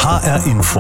HR Info.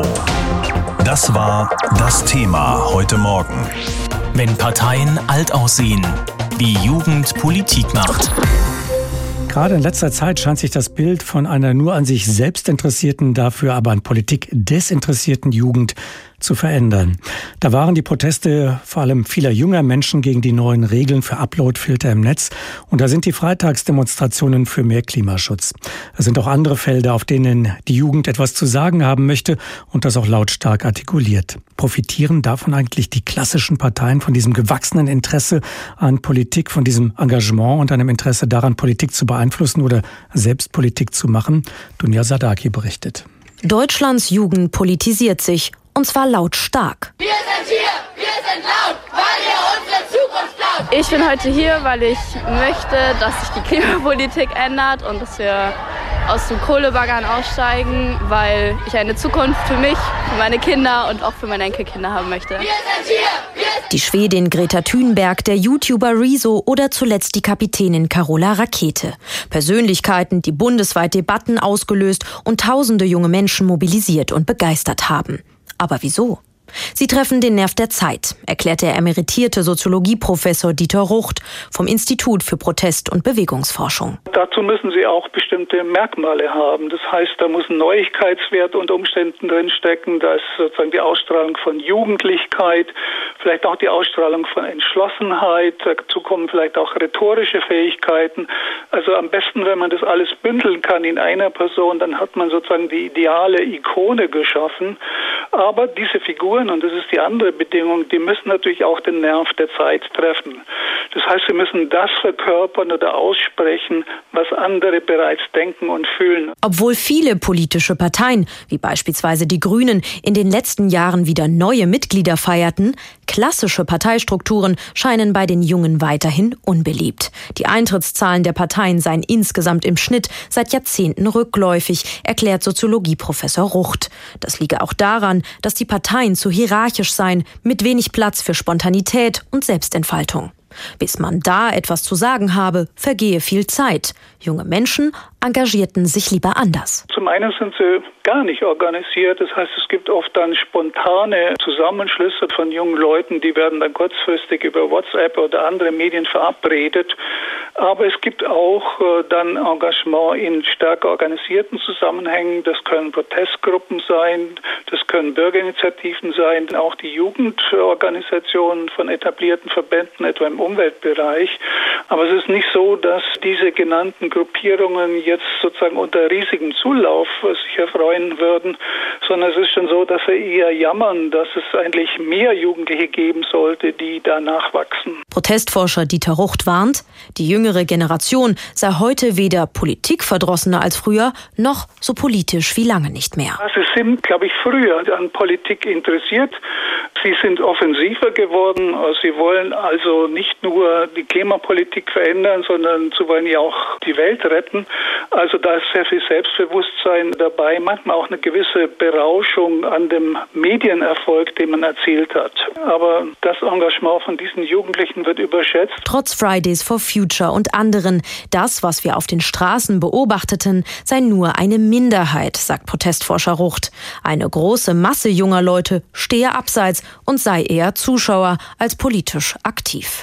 Das war das Thema heute Morgen. Wenn Parteien alt aussehen, wie Jugend Politik macht. Gerade in letzter Zeit scheint sich das Bild von einer nur an sich selbst interessierten, dafür aber an Politik desinteressierten Jugend zu verändern. Da waren die Proteste vor allem vieler junger Menschen gegen die neuen Regeln für Uploadfilter im Netz. Und da sind die Freitagsdemonstrationen für mehr Klimaschutz. Es sind auch andere Felder, auf denen die Jugend etwas zu sagen haben möchte und das auch lautstark artikuliert. Profitieren davon eigentlich die klassischen Parteien von diesem gewachsenen Interesse an Politik, von diesem Engagement und einem Interesse daran, Politik zu beeinflussen oder selbst Politik zu machen? Dunja Sadaki berichtet. Deutschlands Jugend politisiert sich. Und zwar lautstark. Wir sind hier, wir sind laut, weil ihr unsere Zukunft klaut. Ich bin heute hier, weil ich möchte, dass sich die Klimapolitik ändert und dass wir aus dem Kohlebaggern aussteigen, weil ich eine Zukunft für mich, für meine Kinder und auch für meine Enkelkinder haben möchte. Wir sind hier, die Schwedin Greta Thunberg, der YouTuber Rezo oder zuletzt die Kapitänin Carola Rakete. Persönlichkeiten, die bundesweit Debatten ausgelöst und tausende junge Menschen mobilisiert und begeistert haben. Aber wieso? Sie treffen den Nerv der Zeit, erklärt der emeritierte Soziologieprofessor Dieter Rucht vom Institut für Protest- und Bewegungsforschung. Dazu müssen sie auch bestimmte Merkmale haben. Das heißt, da muss ein Neuigkeitswert unter Umständen drinstecken. Da ist sozusagen die Ausstrahlung von Jugendlichkeit, vielleicht auch die Ausstrahlung von Entschlossenheit. Dazu kommen vielleicht auch rhetorische Fähigkeiten. Also am besten, wenn man das alles bündeln kann in einer Person, dann hat man sozusagen die ideale Ikone geschaffen. Aber diese Figuren, und das ist die andere Bedingung, die müssen natürlich auch den Nerv der Zeit treffen. Das heißt, sie müssen das verkörpern oder aussprechen, was andere bereits denken und fühlen. Obwohl viele politische Parteien, wie beispielsweise die Grünen, in den letzten Jahren wieder neue Mitglieder feierten, klassische Parteistrukturen scheinen bei den Jungen weiterhin unbeliebt. Die Eintrittszahlen der Parteien seien insgesamt im Schnitt seit Jahrzehnten rückläufig, erklärt Soziologieprofessor Rucht. Das liege auch daran, dass die Parteien zu hierarchisch seien, mit wenig Platz für Spontanität und Selbstentfaltung. Bis man da etwas zu sagen habe, vergehe viel Zeit. Junge Menschen engagierten sich lieber anders. Zum einen sind sie gar nicht organisiert. Das heißt, es gibt oft dann spontane Zusammenschlüsse von jungen Leuten, die werden dann kurzfristig über WhatsApp oder andere Medien verabredet. Aber es gibt auch dann Engagement in stärker organisierten Zusammenhängen. Das können Protestgruppen sein, das können Bürgerinitiativen sein, auch die Jugendorganisationen von etablierten Verbänden, etwa im Umweltbereich. Aber es ist nicht so, dass diese genannten Gruppierungen jetzt sozusagen unter riesigem Zulauf sich erfreuen würden, sondern es ist schon so, dass sie eher jammern, dass es eigentlich mehr Jugendliche geben sollte, die da nachwachsen. Protestforscher Dieter Rucht warnt, die jüngere Generation sei heute weder politikverdrossener als früher, noch so politisch wie lange nicht mehr. Sie sind, glaube ich, früher an Politik interessiert. Sie sind offensiver geworden. Sie wollen also nicht nur die Klimapolitik verändern, sondern sie wollen ja auch die Welt retten. Also da ist sehr viel Selbstbewusstsein dabei, manchmal auch eine gewisse Berauschung an dem Medienerfolg, den man erzielt hat. Aber das Engagement von diesen Jugendlichen wird überschätzt. Trotz Fridays for Future und anderen, das, was wir auf den Straßen beobachteten, sei nur eine Minderheit, sagt Protestforscher Rucht. Eine große Masse junger Leute stehe abseits und sei eher Zuschauer als politisch aktiv.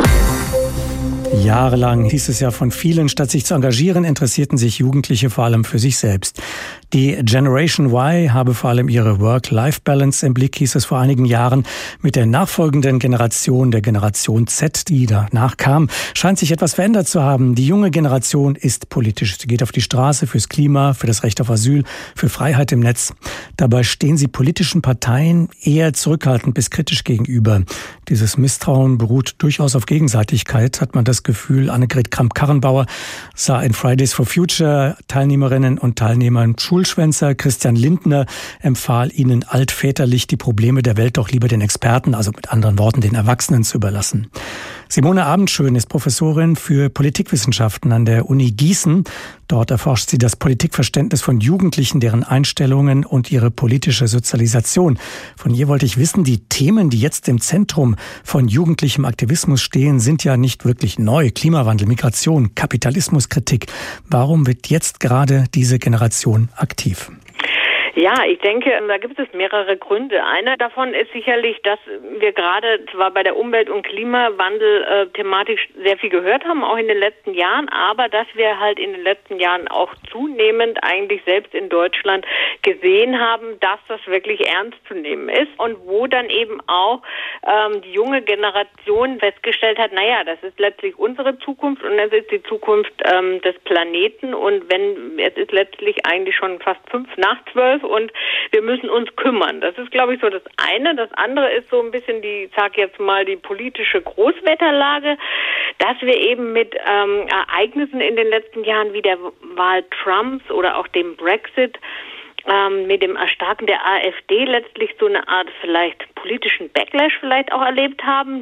Jahrelang hieß es ja von vielen, statt sich zu engagieren, interessierten sich Jugendliche vor allem für sich selbst. Die Generation Y habe vor allem ihre Work-Life-Balance im Blick, hieß es vor einigen Jahren. Mit der nachfolgenden Generation, der Generation Z, die danach kam, scheint sich etwas verändert zu haben. Die junge Generation ist politisch. Sie geht auf die Straße fürs Klima, für das Recht auf Asyl, für Freiheit im Netz. Dabei stehen sie politischen Parteien eher zurückhaltend bis kritisch gegenüber. Dieses Misstrauen beruht durchaus auf Gegenseitigkeit, hat man das Gefühl. Annegret Kramp-Karrenbauer sah in Fridays for Future Teilnehmerinnen und Teilnehmern Schulschwänzer. Christian Lindner empfahl ihnen altväterlich, die Probleme der Welt doch lieber den Experten, also mit anderen Worten den Erwachsenen, zu überlassen. Simone Abendschön ist Professorin für Politikwissenschaften an der Uni Gießen. Dort erforscht sie das Politikverständnis von Jugendlichen, deren Einstellungen und ihre politische Sozialisation. Von ihr wollte ich wissen, die Themen, die jetzt im Zentrum von jugendlichem Aktivismus stehen, sind ja nicht wirklich neu. Klimawandel, Migration, Kapitalismuskritik. Warum wird jetzt gerade diese Generation aktiv? Ja, ich denke, da gibt es mehrere Gründe. Einer davon ist sicherlich, dass wir gerade zwar bei der Umwelt- und Klimawandel thematisch sehr viel gehört haben, auch in den letzten Jahren, aber dass wir halt in den letzten Jahren auch zunehmend eigentlich selbst in Deutschland gesehen haben, dass das wirklich ernst zu nehmen ist und wo dann eben auch die junge Generation festgestellt hat, naja, das ist letztlich unsere Zukunft und das ist die Zukunft des Planeten und es ist letztlich eigentlich schon fast 11:55 und wir müssen uns kümmern. Das ist, glaube ich, so das eine. Das andere ist so ein bisschen die politische Großwetterlage, dass wir eben mit Ereignissen in den letzten Jahren wie der Wahl Trumps oder auch dem Brexit mit dem Erstarken der AfD letztlich so eine Art vielleicht politischen Backlash vielleicht auch erlebt haben,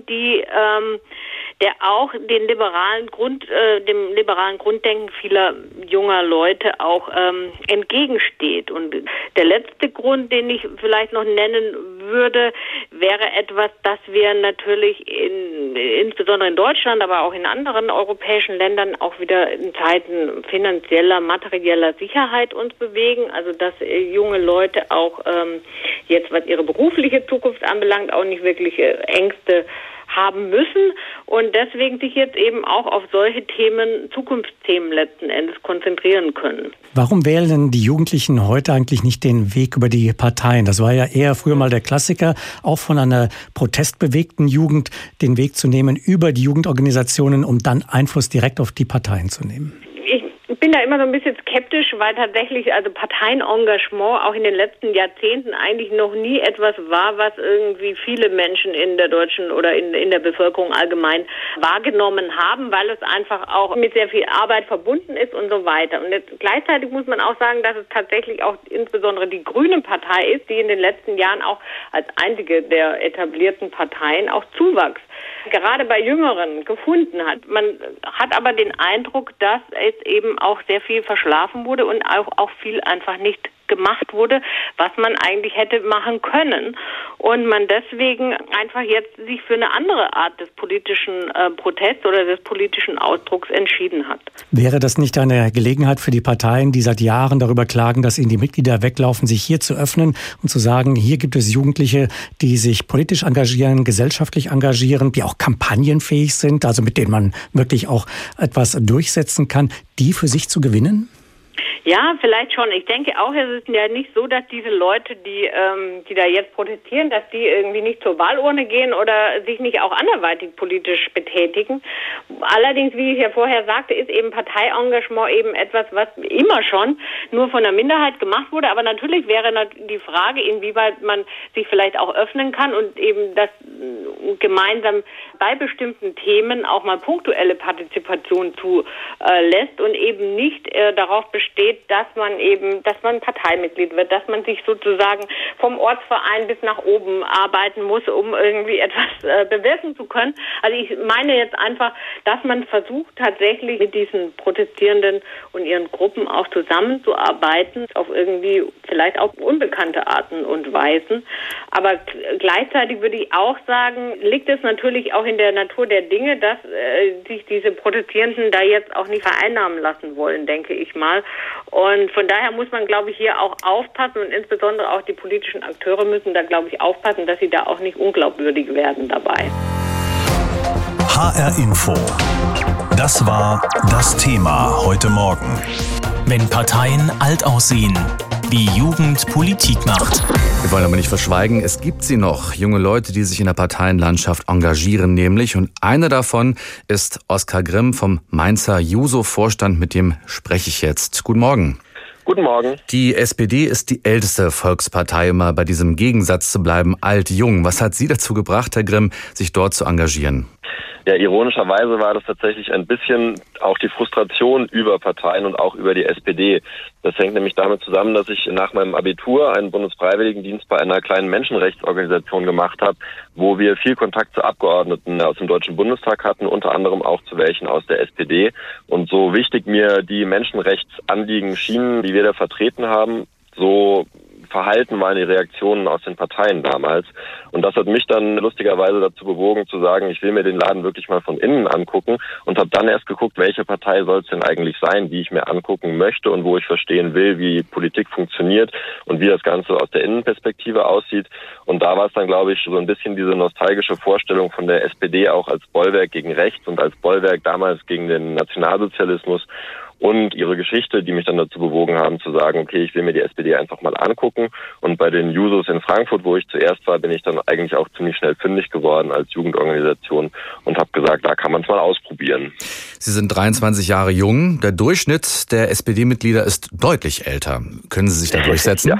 der auch dem liberalen Grunddenken vieler junger Leute auch entgegensteht. Und der letzte Grund, den ich vielleicht noch nennen würde, wäre etwas, dass wir natürlich insbesondere in Deutschland, aber auch in anderen europäischen Ländern auch wieder in Zeiten finanzieller, materieller Sicherheit uns bewegen. Also dass junge Leute auch jetzt, was ihre berufliche Zukunft anbelangt, auch nicht wirklich Ängste haben müssen und deswegen sich jetzt eben auch auf solche Themen, Zukunftsthemen letzten Endes konzentrieren können. Warum wählen denn die Jugendlichen heute eigentlich nicht den Weg über die Parteien? Das war ja eher früher mal der Klassiker, auch von einer protestbewegten Jugend, den Weg zu nehmen über die Jugendorganisationen, um dann Einfluss direkt auf die Parteien zu nehmen. Ich bin da immer so ein bisschen skeptisch, weil tatsächlich also Parteienengagement auch in den letzten Jahrzehnten eigentlich noch nie etwas war, was irgendwie viele Menschen in der deutschen oder in der Bevölkerung allgemein wahrgenommen haben, weil es einfach auch mit sehr viel Arbeit verbunden ist und so weiter. Und jetzt gleichzeitig muss man auch sagen, dass es tatsächlich auch insbesondere die Grüne Partei ist, die in den letzten Jahren auch als einzige der etablierten Parteien auch Zuwachs gerade bei Jüngeren gefunden hat. Man hat aber den Eindruck, dass es eben auch sehr viel verschlafen wurde und auch viel einfach nicht gemacht wurde, was man eigentlich hätte machen können und man deswegen einfach jetzt sich für eine andere Art des politischen Protests oder des politischen Ausdrucks entschieden hat. Wäre das nicht eine Gelegenheit für die Parteien, die seit Jahren darüber klagen, dass ihnen die Mitglieder weglaufen, sich hier zu öffnen und zu sagen, hier gibt es Jugendliche, die sich politisch engagieren, gesellschaftlich engagieren, die auch kampagnenfähig sind, also mit denen man wirklich auch etwas durchsetzen kann, die für sich zu gewinnen? Ja, vielleicht schon. Ich denke auch, es ist ja nicht so, dass diese Leute, die da jetzt protestieren, dass die irgendwie nicht zur Wahlurne gehen oder sich nicht auch anderweitig politisch betätigen. Allerdings, wie ich ja vorher sagte, ist eben Parteiengagement eben etwas, was immer schon nur von der Minderheit gemacht wurde. Aber natürlich wäre die Frage, inwieweit man sich vielleicht auch öffnen kann und eben das gemeinsam bei bestimmten Themen auch mal punktuelle Partizipation zulässt und eben nicht darauf besteht, dass man Parteimitglied wird, dass man sich sozusagen vom Ortsverein bis nach oben arbeiten muss, um irgendwie etwas bewirken zu können. Also ich meine jetzt einfach, dass man versucht tatsächlich mit diesen Protestierenden und ihren Gruppen auch zusammenzuarbeiten, auf irgendwie vielleicht auch unbekannte Arten und Weisen. Aber gleichzeitig würde ich auch sagen, liegt es natürlich auch in der Natur der Dinge, dass sich diese Protestierenden da jetzt auch nicht vereinnahmen lassen wollen, denke ich mal. Und von daher muss man, glaube ich, hier auch aufpassen und insbesondere auch die politischen Akteure müssen da, glaube ich, aufpassen, dass sie da auch nicht unglaubwürdig werden dabei. HR Info. Das war das Thema heute Morgen. Wenn Parteien alt aussehen, wie Jugend Politik macht. Wir wollen aber nicht verschweigen, es gibt sie noch. Junge Leute, die sich in der Parteienlandschaft engagieren nämlich. Und einer davon ist Oskar Grimm vom Mainzer Juso-Vorstand. Mit dem spreche ich jetzt. Guten Morgen. Guten Morgen. Die SPD ist die älteste Volkspartei, um mal bei diesem Gegensatz zu bleiben, alt-jung. Was hat Sie dazu gebracht, Herr Grimm, sich dort zu engagieren? Ja, ironischerweise war das tatsächlich ein bisschen auch die Frustration über Parteien und auch über die SPD. Das hängt nämlich damit zusammen, dass ich nach meinem Abitur einen Bundesfreiwilligendienst bei einer kleinen Menschenrechtsorganisation gemacht habe, wo wir viel Kontakt zu Abgeordneten aus dem Deutschen Bundestag hatten, unter anderem auch zu welchen aus der SPD. Und so wichtig mir die Menschenrechtsanliegen schienen, die wir da vertreten haben, so Verhalten waren, die Reaktionen aus den Parteien damals. Und das hat mich dann lustigerweise dazu bewogen zu sagen, ich will mir den Laden wirklich mal von innen angucken und habe dann erst geguckt, welche Partei soll es denn eigentlich sein, die ich mir angucken möchte und wo ich verstehen will, wie Politik funktioniert und wie das Ganze aus der Innenperspektive aussieht. Und da war es dann, glaube ich, so ein bisschen diese nostalgische Vorstellung von der SPD auch als Bollwerk gegen rechts und als Bollwerk damals gegen den Nationalsozialismus und ihre Geschichte, die mich dann dazu bewogen haben zu sagen, okay, ich will mir die SPD einfach mal angucken. Und bei den Jusos in Frankfurt, wo ich zuerst war, bin ich dann eigentlich auch ziemlich schnell fündig geworden als Jugendorganisation und habe gesagt, da kann man es mal ausprobieren. Sie sind 23 Jahre jung. Der Durchschnitt der SPD-Mitglieder ist deutlich älter. Können Sie sich da durchsetzen?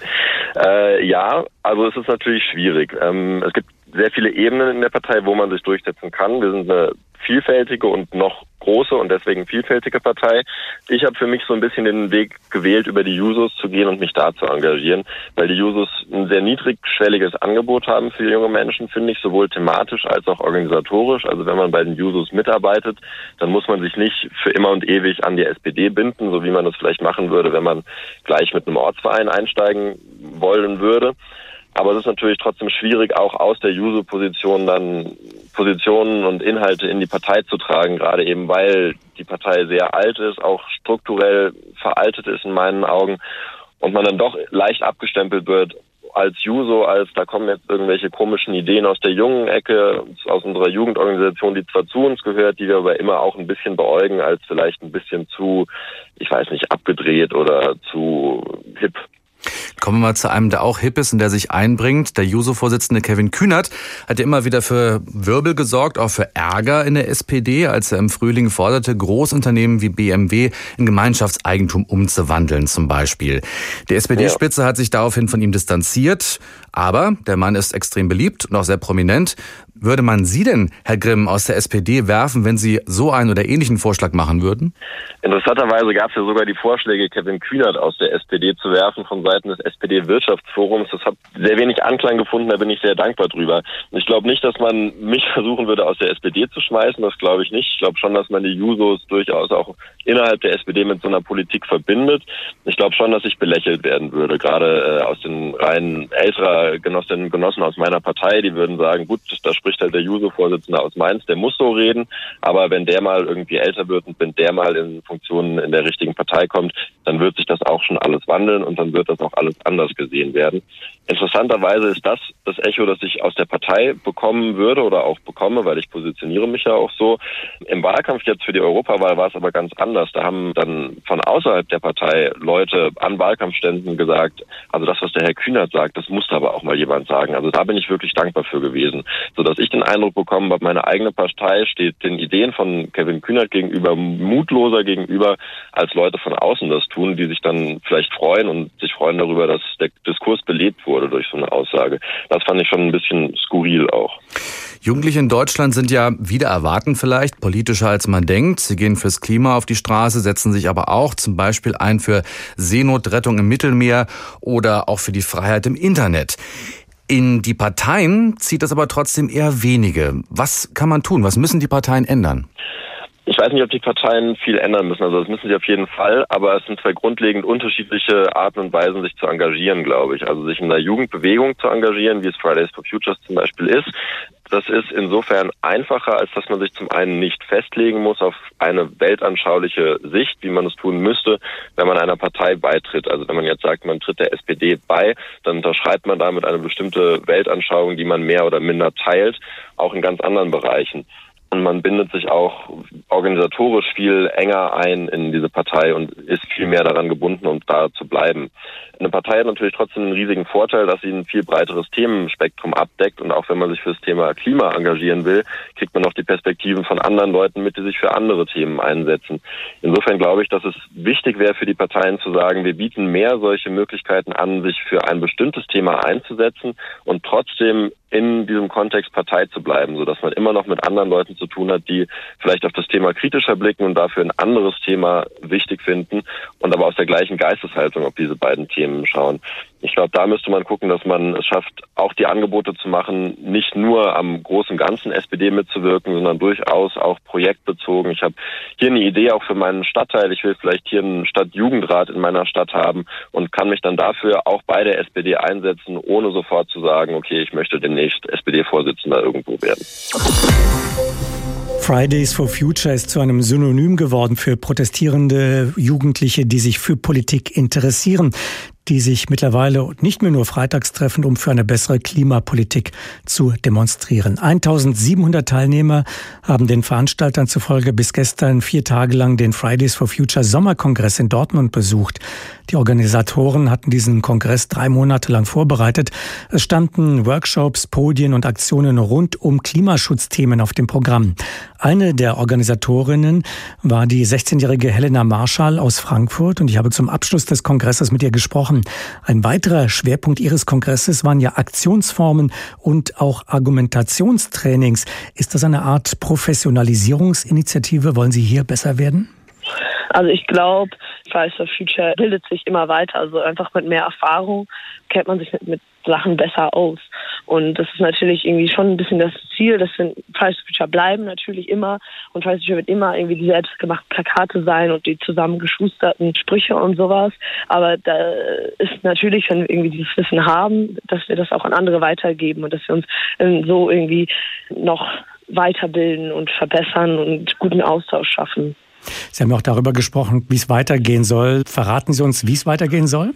Ja, also es ist natürlich schwierig. Es gibt sehr viele Ebenen in der Partei, wo man sich durchsetzen kann. Wir sind eine vielfältige und noch große und deswegen vielfältige Partei. Ich habe für mich so ein bisschen den Weg gewählt, über die Jusos zu gehen und mich da zu engagieren, weil die Jusos ein sehr niedrigschwelliges Angebot haben für junge Menschen, finde ich, sowohl thematisch als auch organisatorisch. Also wenn man bei den Jusos mitarbeitet, dann muss man sich nicht für immer und ewig an die SPD binden, so wie man das vielleicht machen würde, wenn man gleich mit einem Ortsverein einsteigen wollen würde. Aber es ist natürlich trotzdem schwierig, auch aus der Juso-Position dann Positionen und Inhalte in die Partei zu tragen, gerade eben weil die Partei sehr alt ist, auch strukturell veraltet ist in meinen Augen und man dann doch leicht abgestempelt wird als Juso, als da kommen jetzt irgendwelche komischen Ideen aus der jungen Ecke, aus unserer Jugendorganisation, die zwar zu uns gehört, die wir aber immer auch ein bisschen beäugen als vielleicht ein bisschen zu, ich weiß nicht, abgedreht oder zu hip. Kommen wir mal zu einem, der auch hip ist und der sich einbringt. Der Juso-Vorsitzende Kevin Kühnert hat ja immer wieder für Wirbel gesorgt, auch für Ärger in der SPD, als er im Frühling forderte, Großunternehmen wie BMW in Gemeinschaftseigentum umzuwandeln zum Beispiel. Die SPD-Spitze hat sich daraufhin von ihm distanziert, aber der Mann ist extrem beliebt und auch sehr prominent. Würde man Sie denn, Herr Grimm, aus der SPD werfen, wenn Sie so einen oder ähnlichen Vorschlag machen würden? Interessanterweise gab es ja sogar die Vorschläge, Kevin Kühnert aus der SPD zu werfen von Seiten des SPD-Wirtschaftsforums. Das hat sehr wenig Anklang gefunden, da bin ich sehr dankbar drüber. Und ich glaube nicht, dass man mich versuchen würde, aus der SPD zu schmeißen, das glaube ich nicht. Ich glaube schon, dass man die Jusos durchaus auch innerhalb der SPD mit so einer Politik verbindet. Ich glaube schon, dass ich belächelt werden würde, gerade aus den Reihen älterer Genossinnen und Genossen aus meiner Partei, die würden sagen, gut, da spricht halt der Juso-Vorsitzende aus Mainz, der muss so reden, aber wenn der mal irgendwie älter wird und wenn der mal in Funktionen in der richtigen Partei kommt, dann wird sich das auch schon alles wandeln und dann wird das auch alles anders gesehen werden. Interessanterweise ist das Echo, das ich aus der Partei bekommen würde oder auch bekomme, weil ich positioniere mich ja auch so. Im Wahlkampf jetzt für die Europawahl war es aber ganz anders. Da haben dann von außerhalb der Partei Leute an Wahlkampfständen gesagt, also das, was der Herr Kühnert sagt, das musste aber auch mal jemand sagen. Also da bin ich wirklich dankbar für gewesen, sodass ich den Eindruck bekommen habe, meine eigene Partei steht den Ideen von Kevin Kühnert gegenüber mutloser gegenüber, als Leute von außen das tun, die sich dann vielleicht freuen und sich freuen darüber, dass der Diskurs belebt wurde durch so eine Aussage. Das fand ich schon ein bisschen skurril auch. Jugendliche in Deutschland sind ja wider Erwarten vielleicht politischer als man denkt. Sie gehen fürs Klima auf die Straße, setzen sich aber auch zum Beispiel ein für Seenotrettung im Mittelmeer oder auch für die Freiheit im Internet. In die Parteien zieht das aber trotzdem eher wenige. Was kann man tun? Was müssen die Parteien ändern? Ich weiß nicht, ob die Parteien viel ändern müssen. Also das müssen sie auf jeden Fall. Aber es sind zwei grundlegend unterschiedliche Arten und Weisen, sich zu engagieren, glaube ich. Also sich in einer Jugendbewegung zu engagieren, wie es Fridays for Futures zum Beispiel ist. Das ist insofern einfacher, als dass man sich zum einen nicht festlegen muss auf eine weltanschauliche Sicht, wie man es tun müsste, wenn man einer Partei beitritt. Also wenn man jetzt sagt, man tritt der SPD bei, dann unterschreibt man damit eine bestimmte Weltanschauung, die man mehr oder minder teilt, auch in ganz anderen Bereichen. Und man bindet sich auch organisatorisch viel enger ein in diese Partei und ist viel mehr daran gebunden, um da zu bleiben. Eine Partei hat natürlich trotzdem einen riesigen Vorteil, dass sie ein viel breiteres Themenspektrum abdeckt. Und auch wenn man sich für das Thema Klima engagieren will, kriegt man auch die Perspektiven von anderen Leuten mit, die sich für andere Themen einsetzen. Insofern glaube ich, dass es wichtig wäre für die Parteien zu sagen, wir bieten mehr solche Möglichkeiten an, sich für ein bestimmtes Thema einzusetzen und trotzdem in diesem Kontext Partei zu bleiben, sodass man immer noch mit anderen Leuten zu tun hat, die vielleicht auf das Thema kritischer blicken und dafür ein anderes Thema wichtig finden und aber aus der gleichen Geisteshaltung auf diese beiden Themen schauen. Ich glaube, da müsste man gucken, dass man es schafft, auch die Angebote zu machen, nicht nur am großen Ganzen SPD mitzuwirken, sondern durchaus auch projektbezogen. Ich habe hier eine Idee auch für meinen Stadtteil. Ich will vielleicht hier einen Stadtjugendrat in meiner Stadt haben und kann mich dann dafür auch bei der SPD einsetzen, ohne sofort zu sagen, okay, ich möchte demnächst SPD-Vorsitzender irgendwo werden. Fridays for Future ist zu einem Synonym geworden für protestierende Jugendliche, die sich für Politik interessieren, die sich mittlerweile nicht mehr nur freitags treffen, um für eine bessere Klimapolitik zu demonstrieren. 1700 Teilnehmer haben den Veranstaltern zufolge bis gestern 4 Tage lang den Fridays for Future Sommerkongress in Dortmund besucht. Die Organisatoren hatten diesen Kongress 3 Monate lang vorbereitet. Es standen Workshops, Podien und Aktionen rund um Klimaschutzthemen auf dem Programm. Eine der Organisatorinnen war die 16-jährige Helena Marschall aus Frankfurt und ich habe zum Abschluss des Kongresses mit ihr gesprochen. Ein weiterer Schwerpunkt ihres Kongresses waren ja Aktionsformen und auch Argumentationstrainings. Ist das eine Art Professionalisierungsinitiative? Wollen Sie hier besser werden? Also ich glaube, Fridays for Future bildet sich immer weiter. Also einfach mit mehr Erfahrung kennt man sich mit Sachen besser aus. Und das ist natürlich irgendwie schon ein bisschen das Ziel, dass wir Fridays for Future bleiben natürlich immer. Und Fridays for Future wird immer irgendwie die selbstgemachten Plakate sein und die zusammengeschusterten Sprüche und sowas. Aber da ist natürlich, wenn wir irgendwie dieses Wissen haben, dass wir das auch an andere weitergeben und dass wir uns so irgendwie noch weiterbilden und verbessern und guten Austausch schaffen. Sie haben auch darüber gesprochen, wie es weitergehen soll. Verraten Sie uns, wie es weitergehen soll?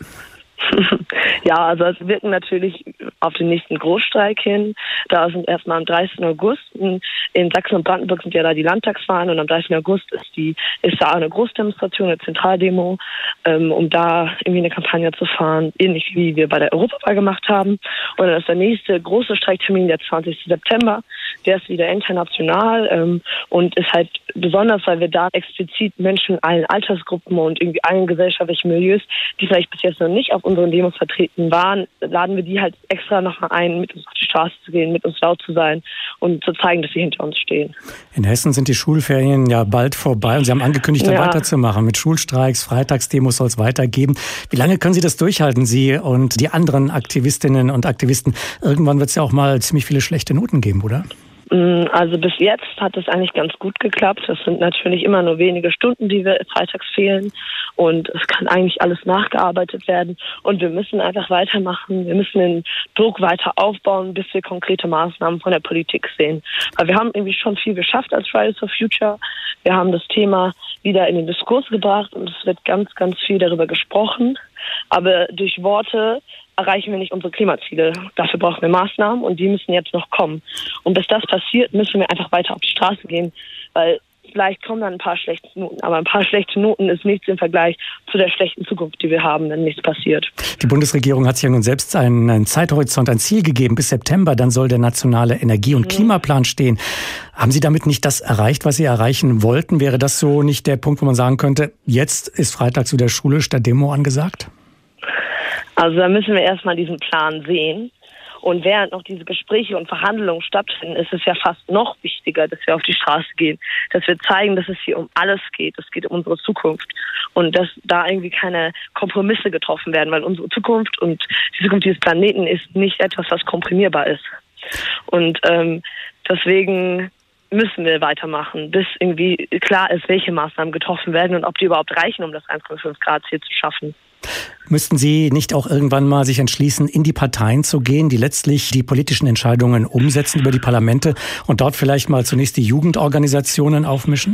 Ja, also es wirken natürlich auf den nächsten Großstreik hin. Da sind erstmal am 30. August in Sachsen und Brandenburg sind ja da die Landtagswahlen und am 30. August ist da eine Großdemonstration, eine Zentraldemo, um da irgendwie eine Kampagne zu fahren, ähnlich wie wir bei der Europawahl gemacht haben. Und dann ist der nächste große Streiktermin der 20. September. Der ist wieder international und ist halt besonders, weil wir da explizit Menschen allen Altersgruppen und irgendwie allen gesellschaftlichen Milieus, die vielleicht bis jetzt noch nicht auf unseren Demos vertreten waren, laden wir die halt extra nochmal ein, mit uns auf die Straße zu gehen, mit uns laut zu sein und zu zeigen, dass sie hinter uns stehen. In Hessen sind die Schulferien ja bald vorbei und Sie haben angekündigt, da weiterzumachen. Mit Schulstreiks, Freitagsdemos soll es weitergeben. Wie lange können Sie das durchhalten, Sie und die anderen Aktivistinnen und Aktivisten? Irgendwann wird es ja auch mal ziemlich viele schlechte Noten geben, oder? Also bis jetzt hat es eigentlich ganz gut geklappt. Es sind natürlich immer nur wenige Stunden, die wir freitags fehlen. Und es kann eigentlich alles nachgearbeitet werden. Und wir müssen einfach weitermachen. Wir müssen den Druck weiter aufbauen, bis wir konkrete Maßnahmen von der Politik sehen. Weil wir haben irgendwie schon viel geschafft als Fridays for Future. Wir haben das Thema wieder in den Diskurs gebracht und es wird ganz, ganz viel darüber gesprochen. Aber durch Worte erreichen wir nicht unsere Klimaziele. Dafür brauchen wir Maßnahmen und die müssen jetzt noch kommen. Und bis das passiert, müssen wir einfach weiter auf die Straße gehen, weil vielleicht kommen dann ein paar schlechte Noten, aber ein paar schlechte Noten ist nichts im Vergleich zu der schlechten Zukunft, die wir haben, wenn nichts passiert. Die Bundesregierung hat sich ja nun selbst einen Zeithorizont, ein Ziel gegeben. Bis September, dann soll der nationale Energie- und Klimaplan stehen. Haben Sie damit nicht das erreicht, was Sie erreichen wollten? Wäre das so nicht der Punkt, wo man sagen könnte, jetzt ist freitags wieder Schule statt Demo angesagt? Also da müssen wir erstmal diesen Plan sehen. Und während noch diese Gespräche und Verhandlungen stattfinden, ist es ja fast noch wichtiger, dass wir auf die Straße gehen, dass wir zeigen, dass es hier um alles geht. Es geht um unsere Zukunft und dass da irgendwie keine Kompromisse getroffen werden, weil unsere Zukunft und die Zukunft dieses Planeten ist nicht etwas, was komprimierbar ist. Und deswegen müssen wir weitermachen, bis irgendwie klar ist, welche Maßnahmen getroffen werden und ob die überhaupt reichen, um das 1,5 Grad Ziel zu schaffen. Müssten Sie nicht auch irgendwann mal sich entschließen, in die Parteien zu gehen, die letztlich die politischen Entscheidungen umsetzen über die Parlamente und dort vielleicht mal zunächst die Jugendorganisationen aufmischen?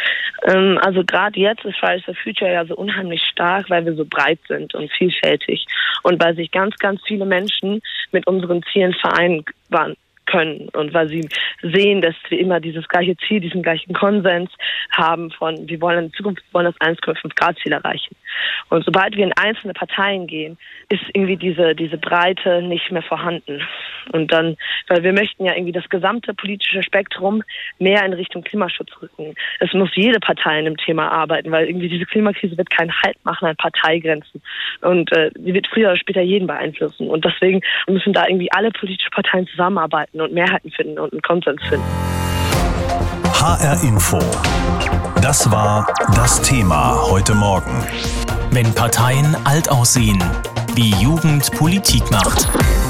Also gerade jetzt ist Fridays for Future ja so unheimlich stark, weil wir so breit sind und vielfältig und weil sich ganz, ganz viele Menschen mit unseren Zielen vereinen können und weil sie sehen, dass wir immer dieses gleiche Ziel, diesen gleichen Konsens haben von, wir wollen in Zukunft das 1,5 Grad Ziel erreichen. Und sobald wir in einzelne Parteien gehen, ist irgendwie diese Breite nicht mehr vorhanden. Und dann, weil wir möchten ja irgendwie das gesamte politische Spektrum mehr in Richtung Klimaschutz rücken. Es muss jede Partei in dem Thema arbeiten, weil irgendwie diese Klimakrise wird keinen Halt machen an Parteigrenzen. Und sie wird früher oder später jeden beeinflussen. Und deswegen müssen da irgendwie alle politischen Parteien zusammenarbeiten und Mehrheiten finden und einen Konsens finden. HR Info. Das war das Thema heute Morgen. Wenn Parteien alt aussehen. Wie Jugend Politik macht.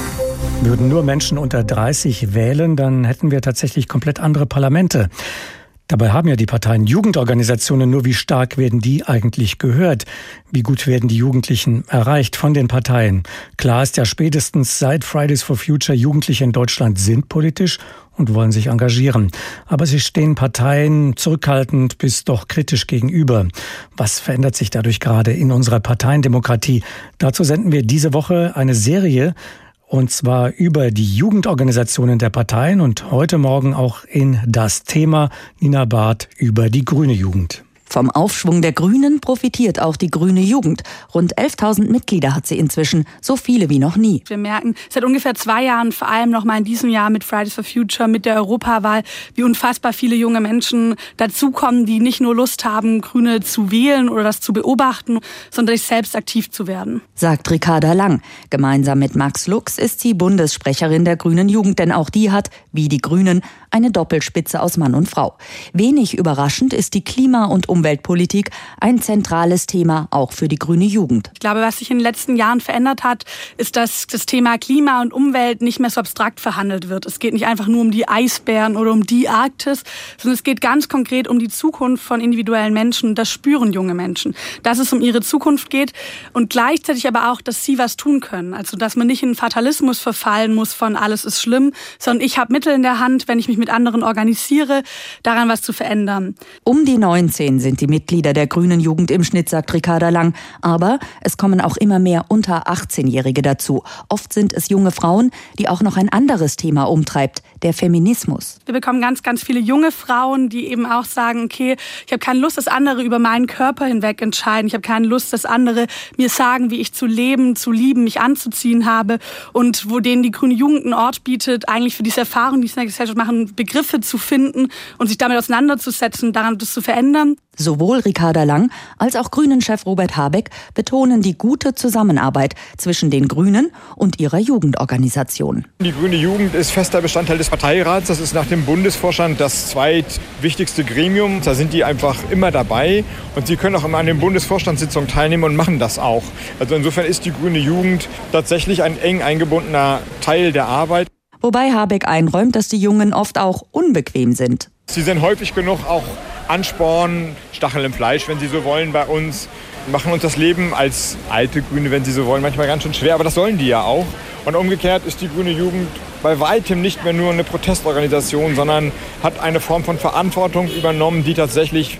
Würden nur Menschen unter 30 wählen, dann hätten wir tatsächlich komplett andere Parlamente. Dabei haben ja die Parteien Jugendorganisationen, nur wie stark werden die eigentlich gehört? Wie gut werden die Jugendlichen erreicht von den Parteien? Klar ist ja spätestens seit Fridays for Future, Jugendliche in Deutschland sind politisch und wollen sich engagieren. Aber sie stehen Parteien zurückhaltend bis doch kritisch gegenüber. Was verändert sich dadurch gerade in unserer Parteiendemokratie? Dazu senden wir diese Woche eine Serie, und zwar über die Jugendorganisationen der Parteien und heute Morgen auch in das Thema Nina Barth über die grüne Jugend. Vom Aufschwung der Grünen profitiert auch die grüne Jugend. Rund 11.000 Mitglieder hat sie inzwischen, so viele wie noch nie. Wir merken seit ungefähr 2 Jahren, vor allem noch mal in diesem Jahr mit Fridays for Future, mit der Europawahl, wie unfassbar viele junge Menschen dazukommen, die nicht nur Lust haben, Grüne zu wählen oder das zu beobachten, sondern sich selbst aktiv zu werden. Sagt Ricarda Lang. Gemeinsam mit Max Lux ist sie Bundessprecherin der grünen Jugend, denn auch die hat, wie die Grünen, eine Doppelspitze aus Mann und Frau. Wenig überraschend ist die Klima- und Umweltpolitik ein zentrales Thema auch für die grüne Jugend. Ich glaube, was sich in den letzten Jahren verändert hat, ist, dass das Thema Klima und Umwelt nicht mehr so abstrakt verhandelt wird. Es geht nicht einfach nur um die Eisbären oder um die Arktis, sondern es geht ganz konkret um die Zukunft von individuellen Menschen. Das spüren junge Menschen, dass es um ihre Zukunft geht und gleichzeitig aber auch, dass sie was tun können. Also, dass man nicht in Fatalismus verfallen muss von alles ist schlimm, sondern ich habe Mittel in der Hand, wenn ich mich mit anderen organisiere, daran was zu verändern. Um die 19 sind die Mitglieder der grünen Jugend im Schnitt, sagt Ricarda Lang. Aber es kommen auch immer mehr unter 18-Jährige dazu. Oft sind es junge Frauen, die auch noch ein anderes Thema umtreibt, der Feminismus. Wir bekommen ganz, ganz viele junge Frauen, die eben auch sagen, okay, ich habe keine Lust, dass andere über meinen Körper hinweg entscheiden. Ich habe keine Lust, dass andere mir sagen, wie ich zu leben, zu lieben, mich anzuziehen habe. Und wo denen die grüne Jugend einen Ort bietet, eigentlich für diese Erfahrung, die sie in der Gesellschaft machen, Begriffe zu finden und sich damit auseinanderzusetzen, daran das zu verändern. Sowohl Ricarda Lang als auch Grünen-Chef Robert Habeck betonen die gute Zusammenarbeit zwischen den Grünen und ihrer Jugendorganisation. Die grüne Jugend ist fester Bestandteil des Parteirats. Das ist nach dem Bundesvorstand das zweitwichtigste Gremium. Da sind die einfach immer dabei und sie können auch immer an den Bundesvorstandssitzungen teilnehmen und machen das auch. Also insofern ist die grüne Jugend tatsächlich ein eng eingebundener Teil der Arbeit. Wobei Habeck einräumt, dass die Jungen oft auch unbequem sind. Sie sind häufig genug auch Ansporn, Stachel im Fleisch, wenn Sie so wollen, bei uns. Machen uns das Leben als alte Grüne, wenn Sie so wollen, manchmal ganz schön schwer. Aber das sollen die ja auch. Und umgekehrt ist die grüne Jugend bei weitem nicht mehr nur eine Protestorganisation, sondern hat eine Form von Verantwortung übernommen, die tatsächlich,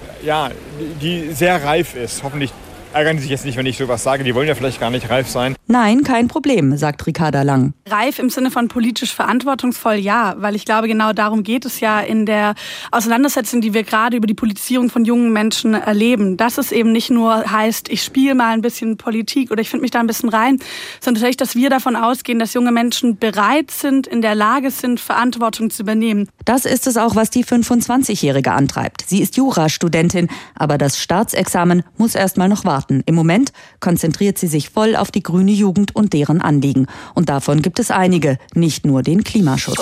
die sehr reif ist. Hoffentlich ärgern Sie sich jetzt nicht, wenn ich sowas sage. Die wollen ja vielleicht gar nicht reif sein. Nein, kein Problem, sagt Ricarda Lang. Reif im Sinne von politisch verantwortungsvoll, ja. Weil ich glaube, genau darum geht es ja in der Auseinandersetzung, die wir gerade über die Politisierung von jungen Menschen erleben. Dass es eben nicht nur heißt, ich spiele mal ein bisschen Politik oder ich finde mich da ein bisschen rein, sondern tatsächlich, dass wir davon ausgehen, dass junge Menschen bereit sind, in der Lage sind, Verantwortung zu übernehmen. Das ist es auch, was die 25-Jährige antreibt. Sie ist Jurastudentin, aber das Staatsexamen muss erst mal noch warten. Im Moment konzentriert sie sich voll auf die grüne Jugend und deren Anliegen. Und davon gibt es einige, nicht nur den Klimaschutz.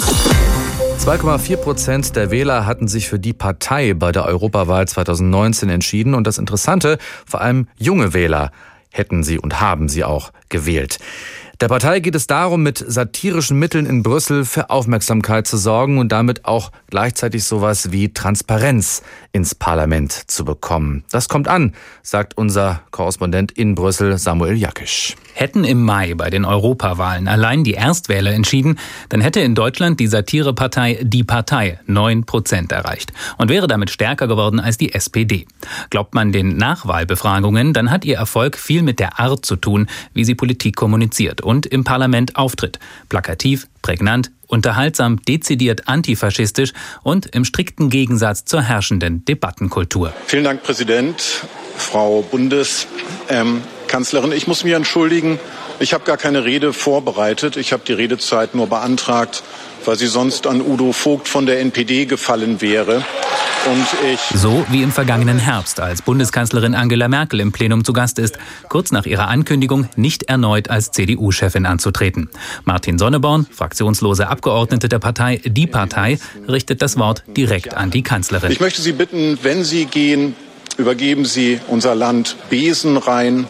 2,4% der Wähler hatten sich für die Partei bei der Europawahl 2019 entschieden. Und das Interessante, vor allem junge Wähler hätten sie und haben sie auch gewählt. Der Partei geht es darum, mit satirischen Mitteln in Brüssel für Aufmerksamkeit zu sorgen und damit auch gleichzeitig sowas wie Transparenz ins Parlament zu bekommen. Das kommt an, sagt unser Korrespondent in Brüssel, Samuel Jakisch. Hätten im Mai bei den Europawahlen allein die Erstwähler entschieden, dann hätte in Deutschland die Satirepartei Die Partei 9% erreicht und wäre damit stärker geworden als die SPD. Glaubt man den Nachwahlbefragungen, dann hat ihr Erfolg viel mit der Art zu tun, wie sie Politik kommuniziert und im Parlament auftritt. Plakativ, prägnant, unterhaltsam, dezidiert antifaschistisch und im strikten Gegensatz zur herrschenden Debattenkultur. Vielen Dank, Präsident, Frau Bundeskanzlerin. Ich muss mich entschuldigen, ich habe gar keine Rede vorbereitet. Ich habe die Redezeit nur beantragt, weil sie sonst an Udo Vogt von der NPD gefallen wäre. So wie im vergangenen Herbst, als Bundeskanzlerin Angela Merkel im Plenum zu Gast ist, kurz nach ihrer Ankündigung, nicht erneut als CDU-Chefin anzutreten. Martin Sonneborn, fraktionslose Abgeordnete der Partei Die Partei, richtet das Wort direkt an die Kanzlerin. Ich möchte Sie bitten, wenn Sie gehen, übergeben Sie unser Land besenrein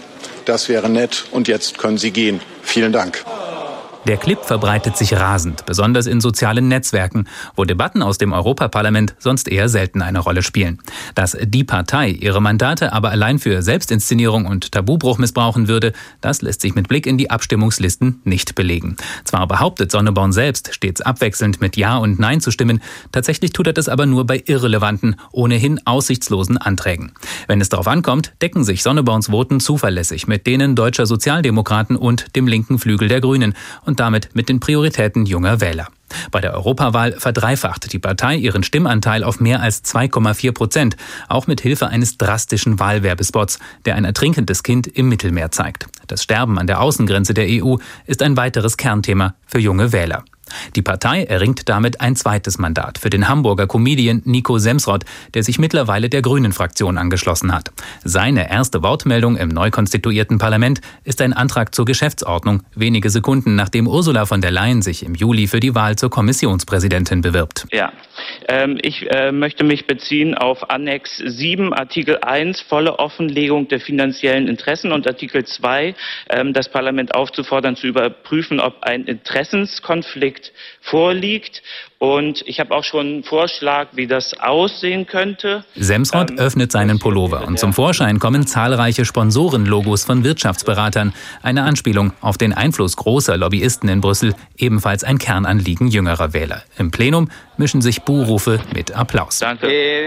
das wäre nett und jetzt können Sie gehen. Vielen Dank. Der Clip verbreitet sich rasend, besonders in sozialen Netzwerken, wo Debatten aus dem Europaparlament sonst eher selten eine Rolle spielen. Dass die Partei ihre Mandate aber allein für Selbstinszenierung und Tabubruch missbrauchen würde, das lässt sich mit Blick in die Abstimmungslisten nicht belegen. Zwar behauptet Sonneborn selbst, stets abwechselnd mit Ja und Nein zu stimmen, tatsächlich tut er das aber nur bei irrelevanten, ohnehin aussichtslosen Anträgen. Wenn es darauf ankommt, decken sich Sonneborns Voten zuverlässig mit denen deutscher Sozialdemokraten und dem linken Flügel der Grünen und damit mit den Prioritäten junger Wähler. Bei der Europawahl verdreifacht die Partei ihren Stimmanteil auf mehr als 2,4%, auch mit Hilfe eines drastischen Wahlwerbespots, der ein ertrinkendes Kind im Mittelmeer zeigt. Das Sterben an der Außengrenze der EU ist ein weiteres Kernthema für junge Wähler. Die Partei erringt damit ein zweites Mandat für den Hamburger Comedian Nico Semsrott, der sich mittlerweile der Grünen-Fraktion angeschlossen hat. Seine erste Wortmeldung im neu konstituierten Parlament ist ein Antrag zur Geschäftsordnung, wenige Sekunden nachdem Ursula von der Leyen sich im Juli für die Wahl zur Kommissionspräsidentin bewirbt. Ja, ich möchte mich beziehen auf Annex 7, Artikel 1, volle Offenlegung der finanziellen Interessen und Artikel 2, das Parlament aufzufordern, zu überprüfen, ob ein Interessenskonflikt vorliegt. Und ich habe auch schon einen Vorschlag, wie das aussehen könnte. Semsrott öffnet seinen Pullover und zum Vorschein kommen zahlreiche Sponsorenlogos von Wirtschaftsberatern. Eine Anspielung auf den Einfluss großer Lobbyisten in Brüssel, ebenfalls ein Kernanliegen jüngerer Wähler. Im Plenum mischen sich Buhrufe mit Applaus. Danke.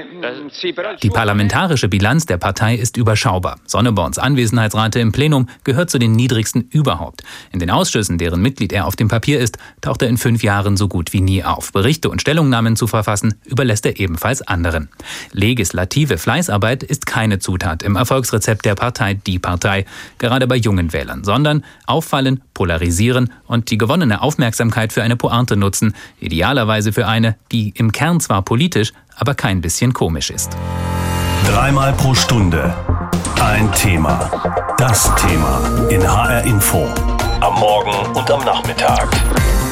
Die parlamentarische Bilanz der Partei ist überschaubar. Sonneborns Anwesenheitsrate im Plenum gehört zu den niedrigsten überhaupt. In den Ausschüssen, deren Mitglied er auf dem Papier ist, taucht er in 5 Jahren so gut wie nie auf. Berichte und Stellungnahmen zu verfassen, überlässt er ebenfalls anderen. Legislative Fleißarbeit ist keine Zutat im Erfolgsrezept der Partei Die Partei, gerade bei jungen Wählern, sondern auffallen, polarisieren und die gewonnene Aufmerksamkeit für eine Pointe nutzen, idealerweise für eine, die im Kern zwar politisch, aber kein bisschen komisch ist. 3-mal pro Stunde ein Thema. Das Thema in HR Info. Am Morgen und am Nachmittag.